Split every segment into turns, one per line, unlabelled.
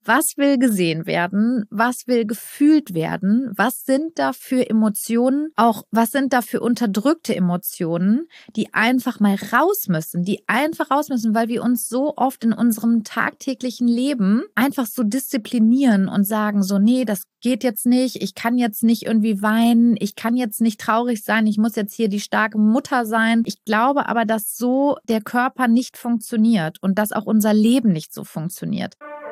Was will gesehen werden? Was will gefühlt werden? Was sind da für Emotionen? Auch was sind da für unterdrückte Emotionen, die einfach mal raus müssen, weil wir uns so oft in unserem tagtäglichen Leben einfach so disziplinieren und sagen so, nee, das geht jetzt nicht, ich kann jetzt nicht irgendwie weinen, ich kann jetzt nicht traurig sein, ich muss jetzt hier die starke Mutter sein. Ich glaube aber, dass so der Körper nicht funktioniert und dass auch unser Leben nicht so funktioniert.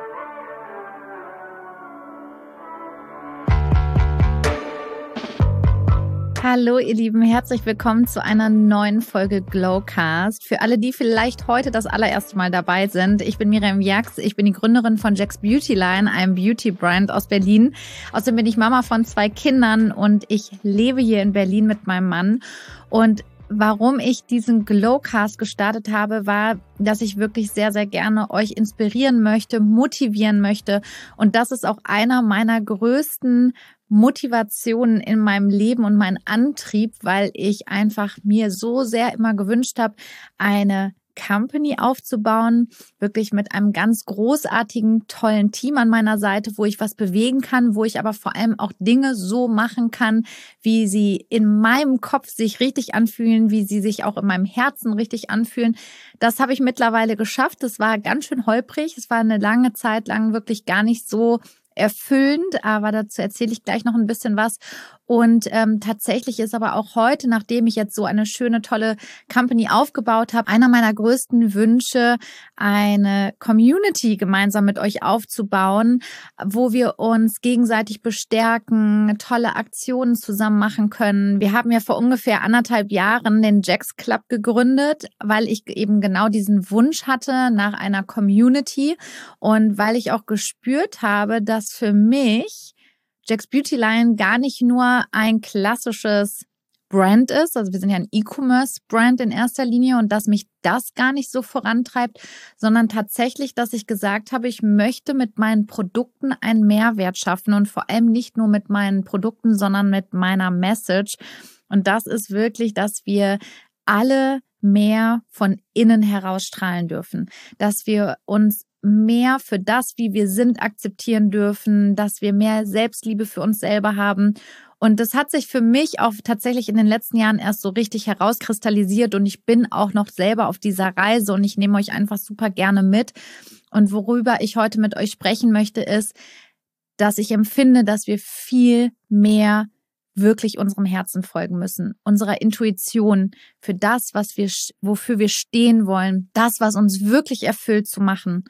Hallo ihr Lieben, herzlich willkommen zu einer neuen Folge Glowcast. Für alle, die vielleicht heute das allererste Mal dabei sind, ich bin Miriam Jax, ich bin die Gründerin von Jax Beauty Line, einem Beauty-Brand aus Berlin. Außerdem bin ich Mama von 2 Kindern und ich lebe hier in Berlin mit meinem Mann. Und warum ich diesen Glowcast gestartet habe, war, dass ich wirklich sehr, sehr gerne euch inspirieren möchte, motivieren möchte. Und das ist auch einer meiner größten Motivationen in meinem Leben und mein Antrieb, weil ich einfach mir so sehr immer gewünscht habe, eine Company aufzubauen, wirklich mit einem ganz großartigen, tollen Team an meiner Seite, wo ich was bewegen kann, wo ich aber vor allem auch Dinge so machen kann, wie sie in meinem Kopf sich richtig anfühlen, wie sie sich auch in meinem Herzen richtig anfühlen. Das habe ich mittlerweile geschafft. Das war ganz schön holprig. Es war eine lange Zeit lang wirklich gar nicht so erfüllend, aber dazu erzähle ich gleich noch ein bisschen was. Und tatsächlich ist aber auch heute, nachdem ich jetzt so eine schöne, tolle Company aufgebaut habe, einer meiner größten Wünsche, eine Community gemeinsam mit euch aufzubauen, wo wir uns gegenseitig bestärken, tolle Aktionen zusammen machen können. Wir haben ja vor ungefähr 1,5 Jahren den Jax Club gegründet, weil ich eben genau diesen Wunsch hatte nach einer Community und weil ich auch gespürt habe, dass für mich Jax Beauty Line gar nicht nur ein klassisches Brand ist, also wir sind ja ein E-Commerce-Brand in erster Linie und dass mich das gar nicht so vorantreibt, sondern tatsächlich, dass ich gesagt habe, ich möchte mit meinen Produkten einen Mehrwert schaffen und vor allem nicht nur mit meinen Produkten, sondern mit meiner Message. Und das ist wirklich, dass wir alle mehr von innen heraus strahlen dürfen, dass wir uns mehr für das, wie wir sind, akzeptieren dürfen, dass wir mehr Selbstliebe für uns selber haben. Und das hat sich für mich auch tatsächlich in den letzten Jahren erst so richtig herauskristallisiert und ich bin auch noch selber auf dieser Reise und ich nehme euch einfach super gerne mit. Und worüber ich heute mit euch sprechen möchte, ist, dass ich empfinde, dass wir viel mehr wirklich unserem Herzen folgen müssen, unserer Intuition für das, wofür wir stehen wollen, das, was uns wirklich erfüllt, zu machen.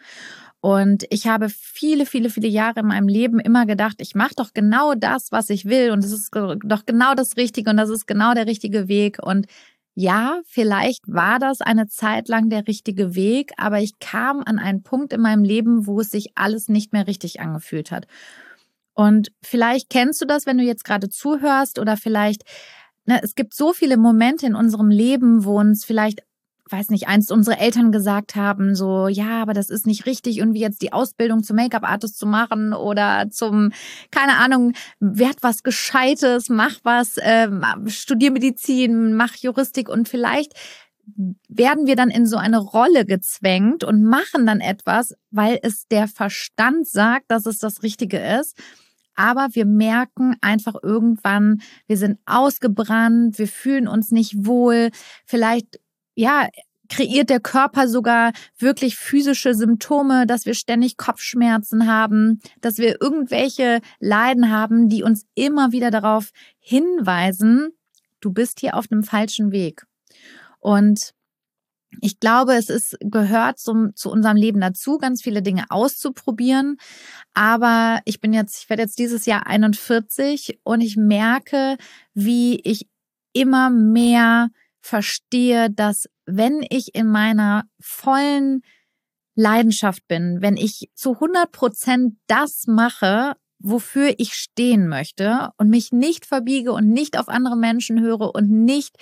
Und ich habe viele, viele, viele Jahre in meinem Leben immer gedacht, ich mache doch genau das, was ich will und es ist doch genau das Richtige und das ist genau der richtige Weg. Und ja, vielleicht war das eine Zeit lang der richtige Weg, aber ich kam an einen Punkt in meinem Leben, wo es sich alles nicht mehr richtig angefühlt hat. Und vielleicht kennst du das, wenn du jetzt gerade zuhörst oder vielleicht, es gibt so viele Momente in unserem Leben, wo uns vielleicht, weiß nicht, einst unsere Eltern gesagt haben, so, ja, aber das ist nicht richtig, irgendwie jetzt die Ausbildung zum Make-up-Artist zu machen oder zum, keine Ahnung, werd was Gescheites, mach was, studier Medizin, mach Juristik und vielleicht werden wir dann in so eine Rolle gezwängt und machen dann etwas, weil es der Verstand sagt, dass es das Richtige ist. Aber wir merken einfach irgendwann, wir sind ausgebrannt, wir fühlen uns nicht wohl. Vielleicht, ja, kreiert der Körper sogar wirklich physische Symptome, dass wir ständig Kopfschmerzen haben, dass wir irgendwelche Leiden haben, die uns immer wieder darauf hinweisen, du bist hier auf einem falschen Weg. Und ich glaube, gehört zu unserem Leben dazu, ganz viele Dinge auszuprobieren. Aber ich werde jetzt dieses Jahr 41 und ich merke, wie ich immer mehr verstehe, dass wenn ich in meiner vollen Leidenschaft bin, wenn ich zu 100% das mache, wofür ich stehen möchte und mich nicht verbiege und nicht auf andere Menschen höre und nicht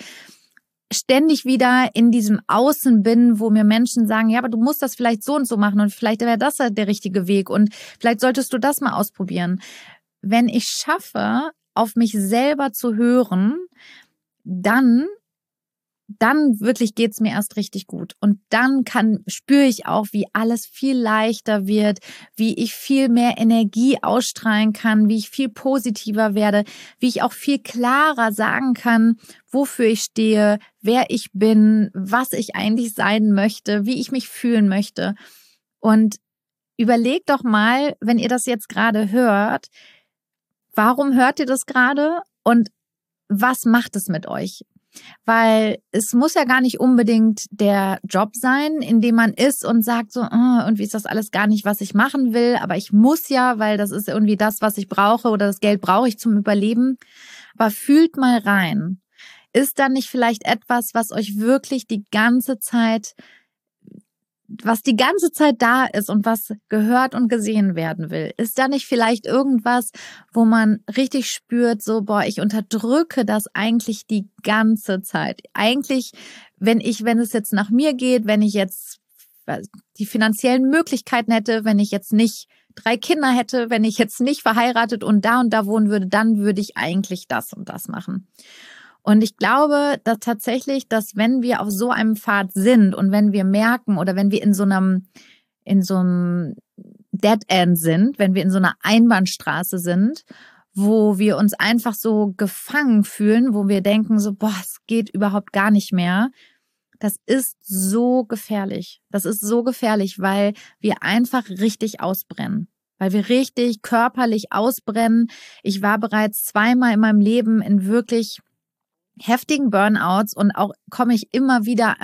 ständig wieder in diesem Außen bin, wo mir Menschen sagen, ja, aber du musst das vielleicht so und so machen und vielleicht wäre das der richtige Weg und vielleicht solltest du das mal ausprobieren. Wenn ich schaffe, auf mich selber zu hören, dann dann wirklich geht's mir erst richtig gut. Und dann spüre ich auch, wie alles viel leichter wird, wie ich viel mehr Energie ausstrahlen kann, wie ich viel positiver werde, wie ich auch viel klarer sagen kann, wofür ich stehe, wer ich bin, was ich eigentlich sein möchte, wie ich mich fühlen möchte. Und überlegt doch mal, wenn ihr das jetzt gerade hört, warum hört ihr das gerade und was macht es mit euch? Weil es muss ja gar nicht unbedingt der Job sein, in dem man ist und sagt so, irgendwie ist das alles gar nicht, was ich machen will, aber ich muss ja, weil das ist irgendwie das, was ich brauche oder das Geld brauche ich zum Überleben. Aber fühlt mal rein. Ist da nicht vielleicht etwas, was euch wirklich was die ganze Zeit da ist und was gehört und gesehen werden will? Ist da nicht vielleicht irgendwas, wo man richtig spürt, so, ich unterdrücke das eigentlich die ganze Zeit? Eigentlich, wenn es jetzt nach mir geht, wenn ich jetzt die finanziellen Möglichkeiten hätte, wenn ich jetzt nicht 3 Kinder hätte, wenn ich jetzt nicht verheiratet und da wohnen würde, dann würde ich eigentlich das und das machen. Und ich glaube, dass tatsächlich, dass wenn wir auf so einem Pfad sind und wenn wir merken oder wenn wir in so einem Dead End sind, wenn wir in so einer Einbahnstraße sind, wo wir uns einfach so gefangen fühlen, wo wir denken so, es geht überhaupt gar nicht mehr. Das ist so gefährlich. Das ist so gefährlich, weil wir einfach richtig ausbrennen. Weil wir richtig körperlich ausbrennen. Ich war bereits 2-mal in meinem Leben in wirklich heftigen Burnouts und auch ich kam immer wieder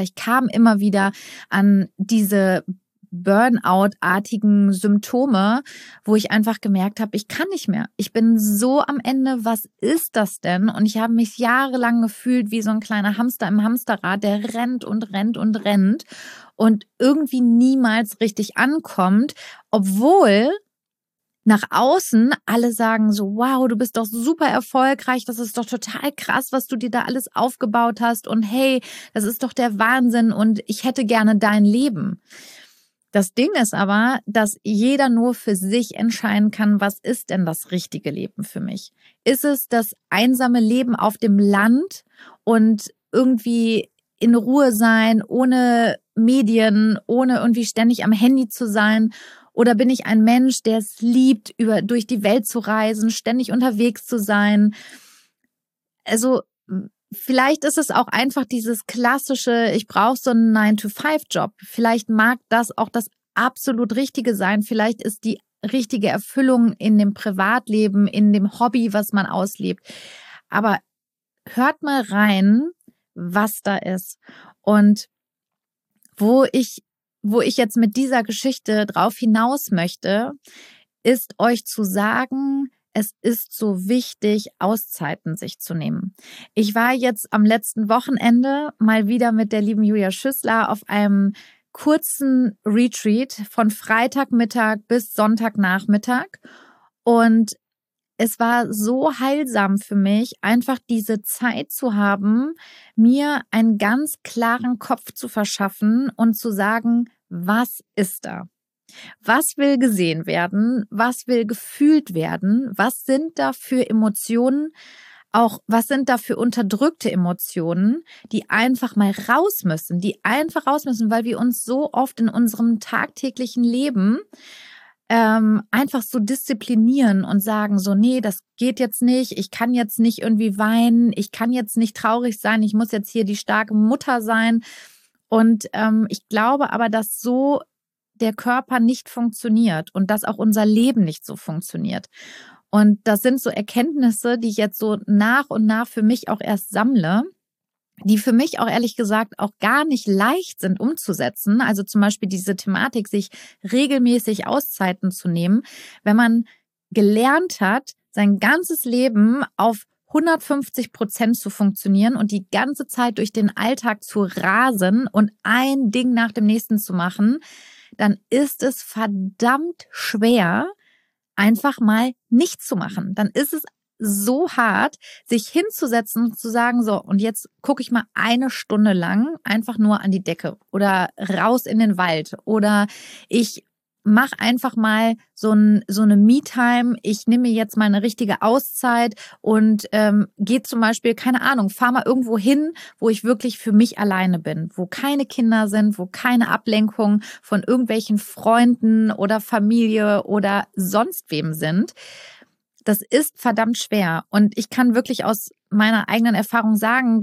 an diese Burnout-artigen Symptome, wo ich einfach gemerkt habe, ich kann nicht mehr. Ich bin so am Ende, was ist das denn? Und ich habe mich jahrelang gefühlt wie so ein kleiner Hamster im Hamsterrad, der rennt und rennt und rennt und irgendwie niemals richtig ankommt, obwohl nach außen alle sagen so, wow, du bist doch super erfolgreich, das ist doch total krass, was du dir da alles aufgebaut hast und hey, das ist doch der Wahnsinn und ich hätte gerne dein Leben. Das Ding ist aber, dass jeder nur für sich entscheiden kann, was ist denn das richtige Leben für mich? Ist es das einsame Leben auf dem Land und irgendwie in Ruhe sein, ohne Medien, ohne irgendwie ständig am Handy zu sein? Oder bin ich ein Mensch, der es liebt, durch die Welt zu reisen, ständig unterwegs zu sein? Also vielleicht ist es auch einfach dieses klassische, ich brauche so einen 9-to-5-Job. Vielleicht mag das auch das absolut Richtige sein. Vielleicht ist die richtige Erfüllung in dem Privatleben, in dem Hobby, was man auslebt. Aber hört mal rein, was da ist. Und wo ich jetzt mit dieser Geschichte drauf hinaus möchte, ist euch zu sagen, es ist so wichtig, Auszeiten sich zu nehmen. Ich war jetzt am letzten Wochenende mal wieder mit der lieben Julia Schüssler auf einem kurzen Retreat von Freitagmittag bis Sonntagnachmittag und es war so heilsam für mich, einfach diese Zeit zu haben, mir einen ganz klaren Kopf zu verschaffen und zu sagen, was ist da? Was will gesehen werden? Was will gefühlt werden? Was sind da für Emotionen? Auch was sind da für unterdrückte Emotionen, die einfach mal raus müssen, weil wir uns so oft in unserem tagtäglichen Leben einfach so disziplinieren und sagen so, nee, das geht jetzt nicht, ich kann jetzt nicht irgendwie weinen, ich kann jetzt nicht traurig sein, ich muss jetzt hier die starke Mutter sein. Und ich glaube aber, dass so der Körper nicht funktioniert und dass auch unser Leben nicht so funktioniert. Und das sind so Erkenntnisse, die ich jetzt so nach und nach für mich auch erst sammle, die für mich auch ehrlich gesagt auch gar nicht leicht sind umzusetzen. Also zum Beispiel diese Thematik, sich regelmäßig Auszeiten zu nehmen, wenn man gelernt hat, sein ganzes Leben auf 150% zu funktionieren und die ganze Zeit durch den Alltag zu rasen und ein Ding nach dem nächsten zu machen, dann ist es verdammt schwer, einfach mal nichts zu machen. Dann ist es so hart, sich hinzusetzen und zu sagen, so, und jetzt gucke ich mal 1 Stunde lang einfach nur an die Decke oder raus in den Wald oder ich mach einfach mal so eine Me-Time. Ich nehme mir jetzt mal eine richtige Auszeit und gehe zum Beispiel, keine Ahnung, fahr mal irgendwo hin, wo ich wirklich für mich alleine bin, wo keine Kinder sind, wo keine Ablenkung von irgendwelchen Freunden oder Familie oder sonst wem sind. Das ist verdammt schwer. Und ich kann wirklich aus meiner eigenen Erfahrung sagen,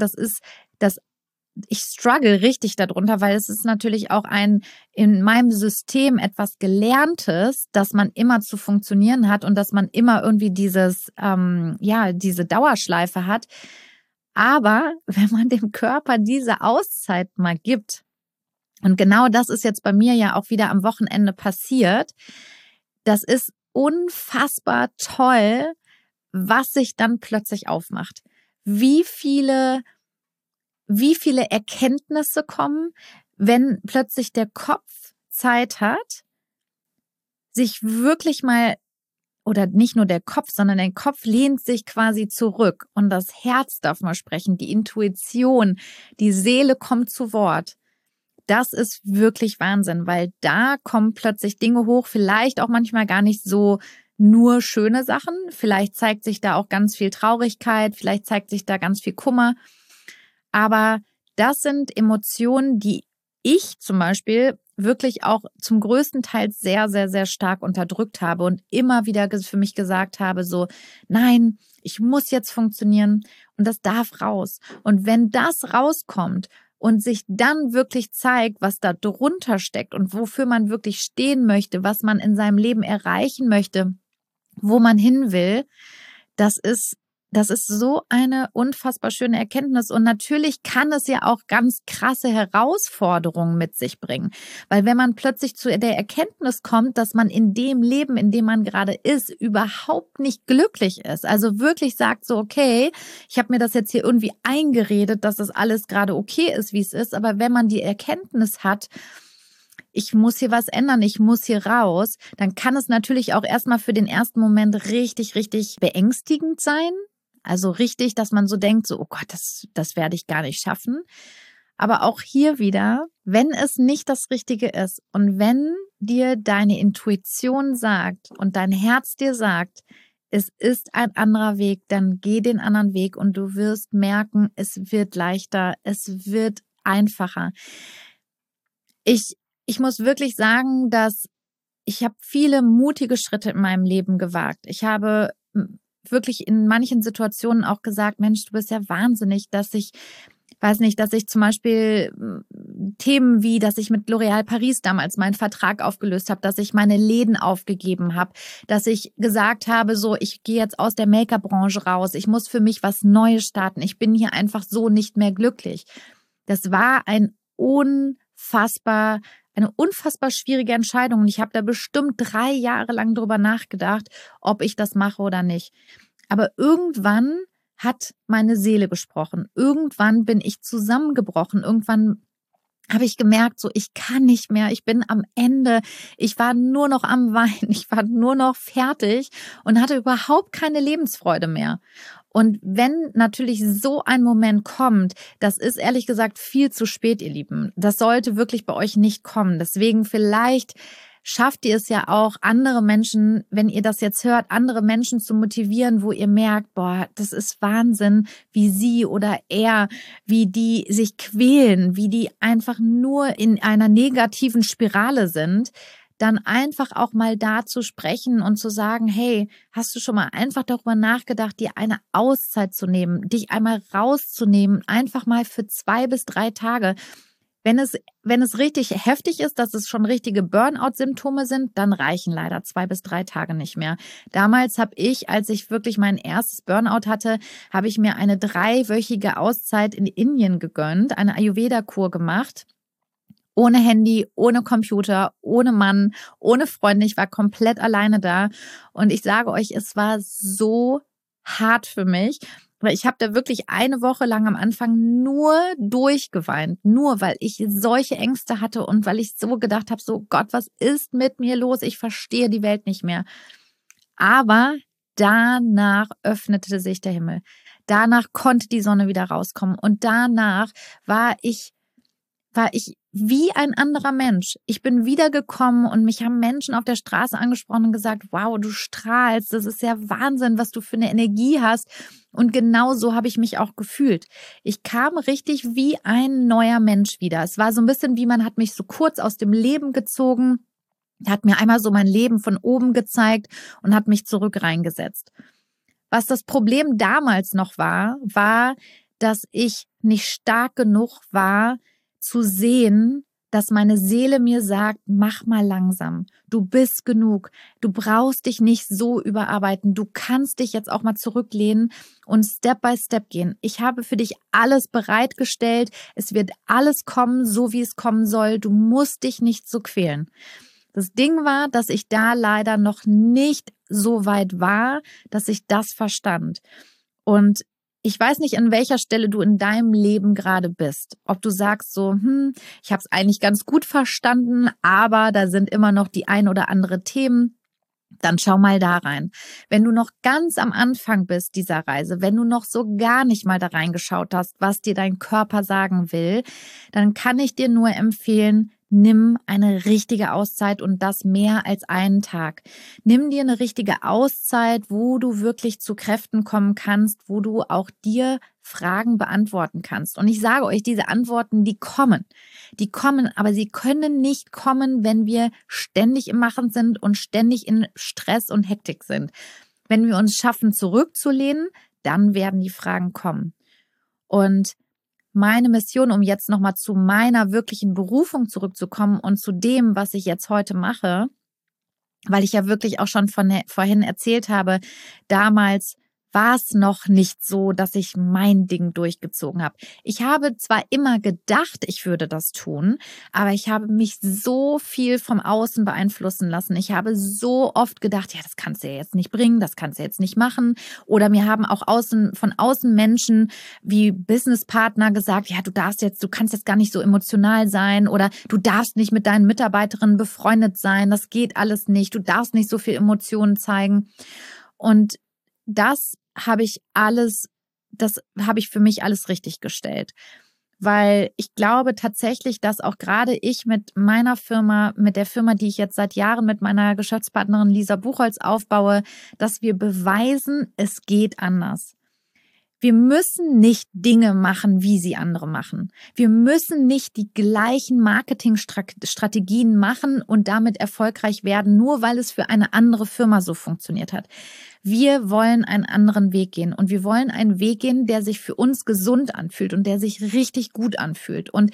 ich struggle richtig darunter, weil es ist natürlich auch in meinem System etwas Gelerntes, dass man immer zu funktionieren hat und dass man immer irgendwie diese Dauerschleife hat. Aber wenn man dem Körper diese Auszeit mal gibt, und genau das ist jetzt bei mir ja auch wieder am Wochenende passiert, das ist unfassbar toll, was sich dann plötzlich aufmacht. Wie viele Erkenntnisse kommen, wenn plötzlich der Kopf Zeit hat, sich wirklich mal, oder nicht nur der Kopf, sondern der Kopf lehnt sich quasi zurück und das Herz darf mal sprechen, die Intuition, die Seele kommt zu Wort. Das ist wirklich Wahnsinn, weil da kommen plötzlich Dinge hoch, vielleicht auch manchmal gar nicht so nur schöne Sachen, vielleicht zeigt sich da auch ganz viel Traurigkeit, vielleicht zeigt sich da ganz viel Kummer. Aber das sind Emotionen, die ich zum Beispiel wirklich auch zum größten Teil sehr, sehr, sehr stark unterdrückt habe und immer wieder für mich gesagt habe, so, nein, ich muss jetzt funktionieren und das darf raus. Und wenn das rauskommt und sich dann wirklich zeigt, was da drunter steckt und wofür man wirklich stehen möchte, was man in seinem Leben erreichen möchte, wo man hin will, das ist so eine unfassbar schöne Erkenntnis. Und natürlich kann es ja auch ganz krasse Herausforderungen mit sich bringen. Weil wenn man plötzlich zu der Erkenntnis kommt, dass man in dem Leben, in dem man gerade ist, überhaupt nicht glücklich ist. Also wirklich sagt so, okay, ich habe mir das jetzt hier irgendwie eingeredet, dass das alles gerade okay ist, wie es ist. Aber wenn man die Erkenntnis hat, ich muss hier was ändern, ich muss hier raus, dann kann es natürlich auch erstmal für den ersten Moment richtig, richtig beängstigend sein. Also richtig, dass man so denkt, so, oh Gott, das werde ich gar nicht schaffen. Aber auch hier wieder, wenn es nicht das Richtige ist und wenn dir deine Intuition sagt und dein Herz dir sagt, es ist ein anderer Weg, dann geh den anderen Weg und du wirst merken, es wird leichter, es wird einfacher. Ich muss wirklich sagen, dass ich habe viele mutige Schritte in meinem Leben gewagt. Ich habe wirklich in manchen Situationen auch gesagt, Mensch, du bist ja wahnsinnig, dass ich zum Beispiel Themen wie, dass ich mit L'Oréal Paris damals meinen Vertrag aufgelöst habe, dass ich meine Läden aufgegeben habe, dass ich gesagt habe, so, ich gehe jetzt aus der Make-up-Branche raus, ich muss für mich was Neues starten, ich bin hier einfach so nicht mehr glücklich. Das war eine unfassbar schwierige Entscheidung und ich habe da bestimmt 3 Jahre lang drüber nachgedacht, ob ich das mache oder nicht. Aber irgendwann hat meine Seele gesprochen. Irgendwann bin ich zusammengebrochen. Irgendwann habe ich gemerkt, so, ich kann nicht mehr, ich bin am Ende, ich war nur noch am Weinen, ich war nur noch fertig und hatte überhaupt keine Lebensfreude mehr. Und wenn natürlich so ein Moment kommt, das ist ehrlich gesagt viel zu spät, ihr Lieben. Das sollte wirklich bei euch nicht kommen. Deswegen vielleicht schafft ihr es ja auch, andere Menschen, wenn ihr das jetzt hört, andere Menschen zu motivieren, wo ihr merkt, boah, das ist Wahnsinn, wie sie oder er, wie die sich quälen, wie die einfach nur in einer negativen Spirale sind, dann einfach auch mal da zu sprechen und zu sagen, hey, hast du schon mal einfach darüber nachgedacht, dir eine Auszeit zu nehmen, dich einmal rauszunehmen, einfach mal für 2 bis 3 Tage. Wenn es richtig heftig ist, dass es schon richtige Burnout-Symptome sind, dann reichen leider 2 bis 3 Tage nicht mehr. Damals habe ich, als ich wirklich mein erstes Burnout hatte, habe ich mir eine 3-wöchige Auszeit in Indien gegönnt, eine Ayurveda-Kur gemacht. Ohne Handy, ohne Computer, ohne Mann, ohne Freunde. Ich war komplett alleine da. Und ich sage euch, es war so hart für mich, weil ich habe da wirklich 1 Woche lang am Anfang nur durchgeweint. Nur weil ich solche Ängste hatte und weil ich so gedacht habe, so Gott, was ist mit mir los? Ich verstehe die Welt nicht mehr. Aber danach öffnete sich der Himmel. Danach konnte die Sonne wieder rauskommen. Und danach war ich wie ein anderer Mensch. Ich bin wiedergekommen und mich haben Menschen auf der Straße angesprochen und gesagt, wow, du strahlst, das ist ja Wahnsinn, was du für eine Energie hast. Und genau so habe ich mich auch gefühlt. Ich kam richtig wie ein neuer Mensch wieder. Es war so ein bisschen wie, man hat mich so kurz aus dem Leben gezogen, hat mir einmal so mein Leben von oben gezeigt und hat mich zurück reingesetzt. Was das Problem damals noch war, dass ich nicht stark genug war, zu sehen, dass meine Seele mir sagt, mach mal langsam, du bist genug, du brauchst dich nicht so überarbeiten, du kannst dich jetzt auch mal zurücklehnen und Step by Step gehen. Ich habe für dich alles bereitgestellt, es wird alles kommen, so wie es kommen soll, du musst dich nicht so quälen. Das Ding war, dass ich da leider noch nicht so weit war, dass ich das verstand. Und ich weiß nicht, an welcher Stelle du in deinem Leben gerade bist. Ob du sagst so, ich habe es eigentlich ganz gut verstanden, aber da sind immer noch die ein oder andere Themen. Dann schau mal da rein. Wenn du noch ganz am Anfang bist dieser Reise, wenn du noch so gar nicht mal da reingeschaut hast, was dir dein Körper sagen will, dann kann ich dir nur empfehlen, nimm eine richtige Auszeit und das mehr als einen Tag. Nimm dir eine richtige Auszeit, wo du wirklich zu Kräften kommen kannst, wo du auch dir Fragen beantworten kannst. Und ich sage euch, diese Antworten, die kommen, aber sie können nicht kommen, wenn wir ständig im Machen sind und ständig in Stress und Hektik sind. Wenn wir uns schaffen, zurückzulehnen, dann werden die Fragen kommen. Und meine Mission, um jetzt nochmal zu meiner wirklichen Berufung zurückzukommen und zu dem, was ich jetzt heute mache, weil ich ja wirklich auch schon vorhin erzählt habe, damals war es noch nicht so, dass ich mein Ding durchgezogen habe. Ich habe zwar immer gedacht, ich würde das tun, aber ich habe mich so viel vom Außen beeinflussen lassen. Ich habe so oft gedacht, ja, das kannst du ja jetzt nicht bringen, das kannst du jetzt nicht machen. Oder mir haben auch von außen Menschen wie Businesspartner gesagt, ja, du kannst jetzt gar nicht so emotional sein oder du darfst nicht mit deinen Mitarbeiterinnen befreundet sein, das geht alles nicht, du darfst nicht so viel Emotionen zeigen. Und das habe ich für mich alles richtig gestellt. Weil ich glaube tatsächlich, dass auch gerade ich mit meiner Firma, mit der Firma, die ich jetzt seit Jahren mit meiner Geschäftspartnerin Lisa Buchholz aufbaue, dass wir beweisen, es geht anders. Wir müssen nicht Dinge machen, wie sie andere machen. Wir müssen nicht die gleichen Marketingstrategien machen und damit erfolgreich werden, nur weil es für eine andere Firma so funktioniert hat. Wir wollen einen anderen Weg gehen und wir wollen einen Weg gehen, der sich für uns gesund anfühlt und der sich richtig gut anfühlt. Und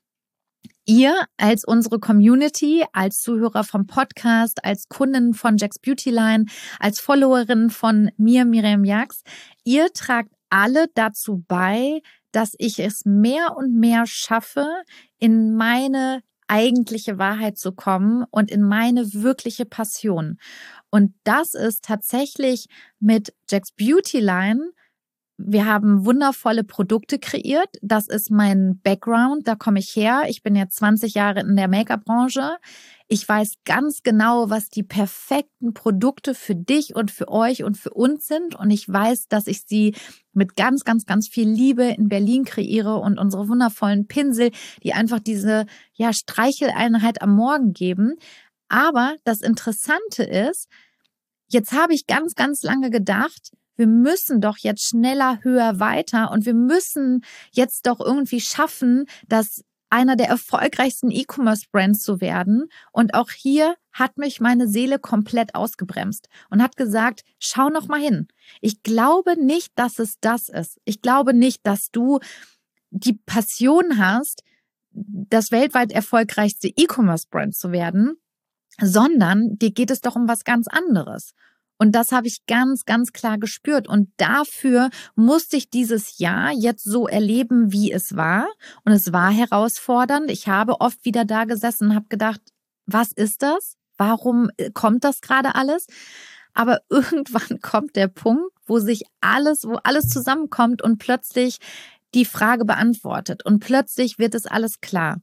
ihr als unsere Community, als Zuhörer vom Podcast, als Kunden von Jax Beauty Line, als Followerin von mir, Miriam Jax, ihr tragt alle dazu bei, dass ich es mehr und mehr schaffe, in meine eigentliche Wahrheit zu kommen und in meine wirkliche Passion. Und das ist tatsächlich mit Jax Beauty Line. Wir haben wundervolle Produkte kreiert. Das ist mein Background, da komme ich her. Ich bin jetzt 20 Jahre in der Make-up-Branche. Ich weiß ganz genau, was die perfekten Produkte für dich und für euch und für uns sind. Und ich weiß, dass ich sie mit ganz, ganz, ganz viel Liebe in Berlin kreiere und unsere wundervollen Pinsel, die einfach diese Streicheleinheit am Morgen geben. Aber das Interessante ist, jetzt habe ich ganz, ganz lange gedacht, wir müssen doch jetzt schneller, höher, weiter und wir müssen jetzt doch irgendwie schaffen, dass einer der erfolgreichsten E-Commerce-Brands zu werden. Und auch hier hat mich meine Seele komplett ausgebremst und hat gesagt, schau noch mal hin. Ich glaube nicht, dass es das ist. Ich glaube nicht, dass du die Passion hast, das weltweit erfolgreichste E-Commerce-Brand zu werden, sondern dir geht es doch um was ganz anderes. Und das habe ich ganz, ganz klar gespürt. Und dafür musste ich dieses Jahr jetzt so erleben, wie es war. Und es war herausfordernd. Ich habe oft wieder da gesessen und habe gedacht, was ist das? Warum kommt das gerade alles? Aber irgendwann kommt der Punkt, wo alles zusammenkommt und plötzlich die Frage beantwortet. Und plötzlich wird es alles klar.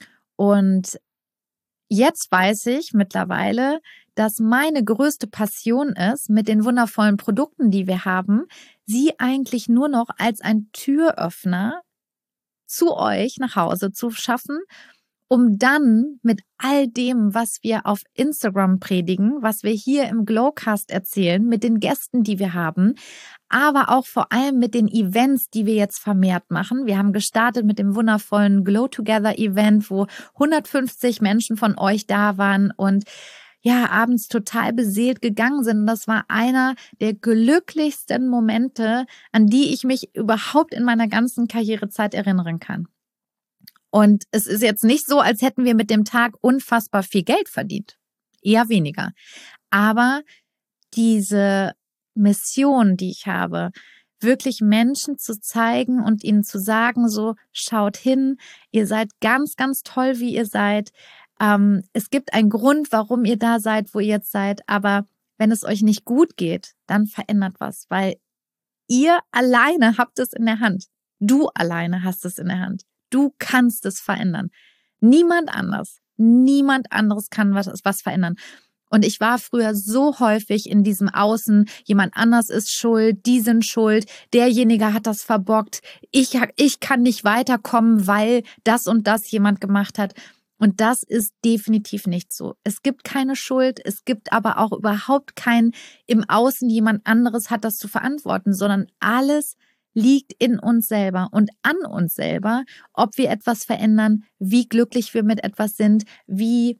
Und jetzt weiß ich mittlerweile, dass meine größte Passion ist, mit den wundervollen Produkten, die wir haben, sie eigentlich nur noch als ein Türöffner zu euch nach Hause zu schaffen um dann mit all dem, was wir auf Instagram predigen, was wir hier im Glowcast erzählen, mit den Gästen, die wir haben, aber auch vor allem mit den Events, die wir jetzt vermehrt machen. Wir haben gestartet mit dem wundervollen Glow Together Event, wo 150 Menschen von euch da waren und ja, abends total beseelt gegangen sind. Und das war einer der glücklichsten Momente, an die ich mich überhaupt in meiner ganzen Karrierezeit erinnern kann. Und es ist jetzt nicht so, als hätten wir mit dem Tag unfassbar viel Geld verdient. Eher weniger. Aber diese Mission, die ich habe, wirklich Menschen zu zeigen und ihnen zu sagen, so, schaut hin, ihr seid ganz, ganz toll, wie ihr seid. Es gibt einen Grund, warum ihr da seid, wo ihr jetzt seid. Aber wenn es euch nicht gut geht, dann verändert was, weil ihr alleine habt es in der Hand. Du alleine hast es in der Hand. Du kannst es verändern. Niemand anderes kann was verändern. Und ich war früher so häufig in diesem Außen, jemand anders ist schuld, die sind schuld, derjenige hat das verbockt, ich kann nicht weiterkommen, weil das und das jemand gemacht hat. Und das ist definitiv nicht so. Es gibt keine Schuld, es gibt aber auch überhaupt kein im Außen, jemand anderes hat das zu verantworten, sondern alles liegt in uns selber und an uns selber, ob wir etwas verändern, wie glücklich wir mit etwas sind, wie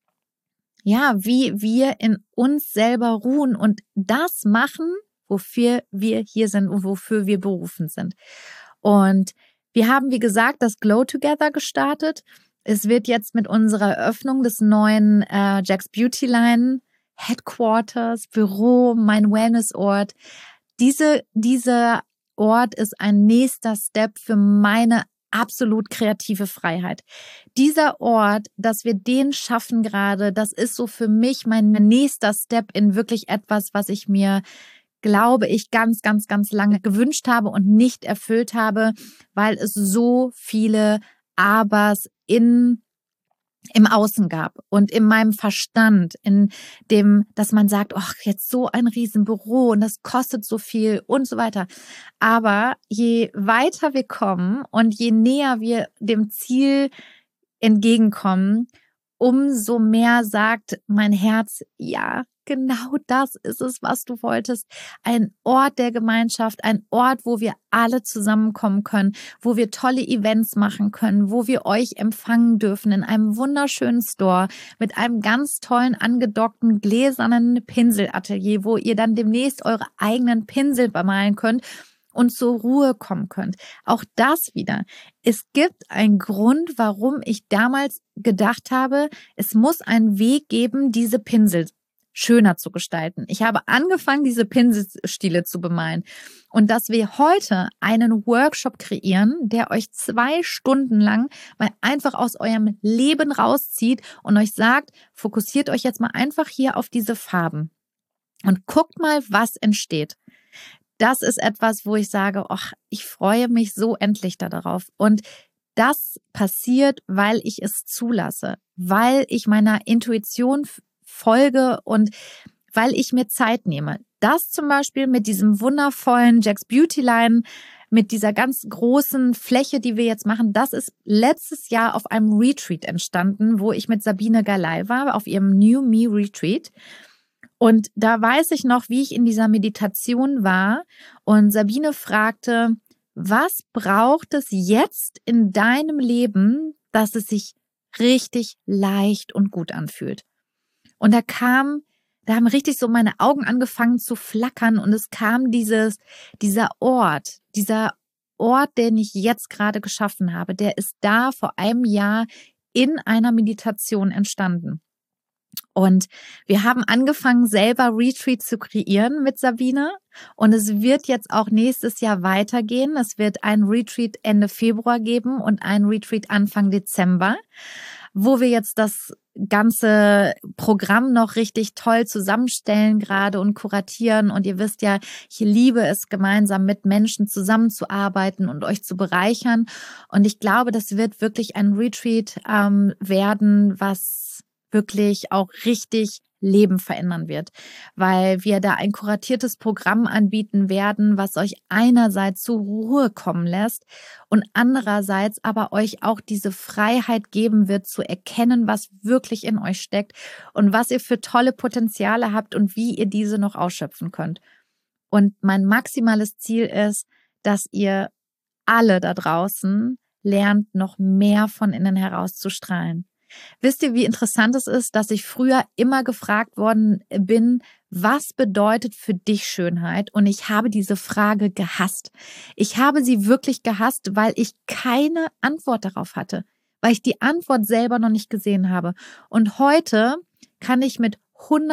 wir in uns selber ruhen und das machen, wofür wir hier sind und wofür wir berufen sind. Und wir haben, wie gesagt, das Glow Together gestartet. Es wird jetzt mit unserer Eröffnung des neuen Jack's Beauty Line Headquarters, Büro, mein Wellnessort. Dieser Ort ist ein nächster Step für meine absolut kreative Freiheit. Dieser Ort, dass wir den schaffen gerade, das ist so für mich mein nächster Step in wirklich etwas, was ich mir, glaube ich, ganz, ganz, ganz lange gewünscht habe und nicht erfüllt habe, weil es so viele Abers im Außen gab und in meinem Verstand, in dem, dass man sagt, ach, jetzt so ein Riesenbüro und das kostet so viel und so weiter. Aber je weiter wir kommen und je näher wir dem Ziel entgegenkommen, umso mehr sagt mein Herz, ja, genau das ist es, was du wolltest. Ein Ort der Gemeinschaft, ein Ort, wo wir alle zusammenkommen können, wo wir tolle Events machen können, wo wir euch empfangen dürfen in einem wunderschönen Store mit einem ganz tollen angedockten gläsernen Pinselatelier, wo ihr dann demnächst eure eigenen Pinsel bemalen könnt und zur Ruhe kommen könnt. Auch das wieder. Es gibt einen Grund, warum ich damals gedacht habe, es muss einen Weg geben, diese Pinsel schöner zu gestalten. Ich habe angefangen, diese Pinselstile zu bemalen. Und dass wir heute einen Workshop kreieren, der euch 2 Stunden lang mal einfach aus eurem Leben rauszieht und euch sagt, fokussiert euch jetzt mal einfach hier auf diese Farben und guckt mal, was entsteht. Das ist etwas, wo ich sage, ach, ich freue mich so endlich darauf. Und das passiert, weil ich es zulasse, weil ich meiner Intuition folge und weil ich mir Zeit nehme. Das zum Beispiel mit diesem wundervollen Jack's Beauty Line, mit dieser ganz großen Fläche, die wir jetzt machen, das ist letztes Jahr auf einem Retreat entstanden, wo ich mit Sabine Galay war, auf ihrem New Me Retreat. Und da weiß ich noch, wie ich in dieser Meditation war und Sabine fragte, was braucht es jetzt in deinem Leben, dass es sich richtig leicht und gut anfühlt? Und da haben richtig so meine Augen angefangen zu flackern und es kam dieser Ort, den ich jetzt gerade geschaffen habe, der ist da vor einem Jahr in einer Meditation entstanden. Und wir haben angefangen, selber Retreats zu kreieren mit Sabine. Und es wird jetzt auch nächstes Jahr weitergehen. Es wird ein Retreat Ende Februar geben und ein Retreat Anfang Dezember, wo wir jetzt das ganze Programm noch richtig toll zusammenstellen gerade und kuratieren. Und ihr wisst ja, ich liebe es, gemeinsam mit Menschen zusammenzuarbeiten und euch zu bereichern. Und ich glaube, das wird wirklich ein Retreat werden, was wirklich auch richtig Leben verändern wird, weil wir da ein kuratiertes Programm anbieten werden, was euch einerseits zur Ruhe kommen lässt und andererseits aber euch auch diese Freiheit geben wird, zu erkennen, was wirklich in euch steckt und was ihr für tolle Potenziale habt und wie ihr diese noch ausschöpfen könnt. Und mein maximales Ziel ist, dass ihr alle da draußen lernt, noch mehr von innen heraus zu strahlen. Wisst ihr, wie interessant es ist, dass ich früher immer gefragt worden bin, was bedeutet für dich Schönheit? Und ich habe diese Frage gehasst. Ich habe sie wirklich gehasst, weil ich keine Antwort darauf hatte, weil ich die Antwort selber noch nicht gesehen habe. Und heute kann ich mit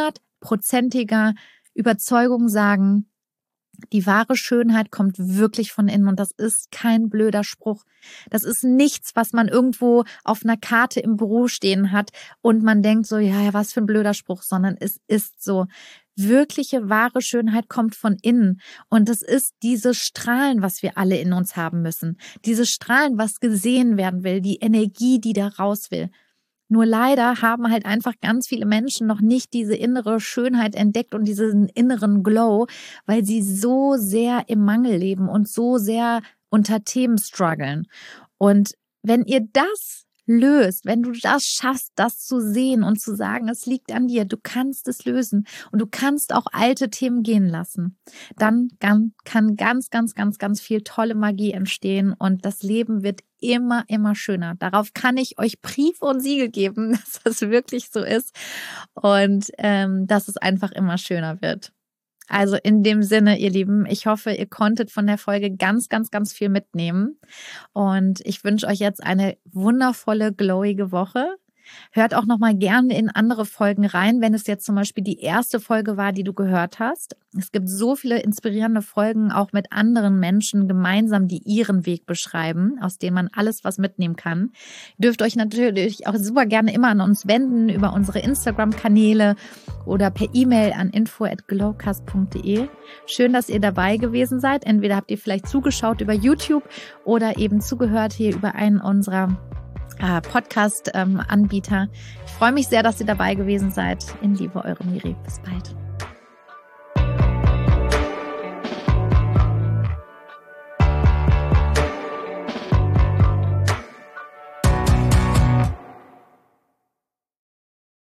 100%iger Überzeugung sagen, die wahre Schönheit kommt wirklich von innen und das ist kein blöder Spruch. Das ist nichts, was man irgendwo auf einer Karte im Büro stehen hat und man denkt so, ja, was für ein blöder Spruch, sondern es ist so. Wirkliche, wahre Schönheit kommt von innen und es ist dieses Strahlen, was wir alle in uns haben müssen. Dieses Strahlen, was gesehen werden will, die Energie, die da raus will. Nur leider haben halt einfach ganz viele Menschen noch nicht diese innere Schönheit entdeckt und diesen inneren Glow, weil sie so sehr im Mangel leben und so sehr unter Themen strugglen. Und wenn ihr das löst, wenn du das schaffst, das zu sehen und zu sagen, es liegt an dir, du kannst es lösen und du kannst auch alte Themen gehen lassen, dann kann ganz, ganz, ganz, ganz viel tolle Magie entstehen und das Leben wird immer, immer schöner. Darauf kann ich euch Brief und Siegel geben, dass das wirklich so ist und dass es einfach immer schöner wird. Also in dem Sinne, ihr Lieben, ich hoffe, ihr konntet von der Folge ganz, ganz, ganz viel mitnehmen. Und ich wünsche euch jetzt eine wundervolle, glowige Woche. Hört auch nochmal gerne in andere Folgen rein, wenn es jetzt zum Beispiel die erste Folge war, die du gehört hast. Es gibt so viele inspirierende Folgen, auch mit anderen Menschen gemeinsam, die ihren Weg beschreiben, aus denen man alles was mitnehmen kann. Ihr dürft euch natürlich auch super gerne immer an uns wenden, über unsere Instagram-Kanäle oder per E-Mail an info@glowcast.de. Schön, dass ihr dabei gewesen seid. Entweder habt ihr vielleicht zugeschaut über YouTube oder eben zugehört hier über einen unserer Podcast-Anbieter. Ich freue mich sehr, dass ihr dabei gewesen seid. In Liebe, eure Miri. Bis bald.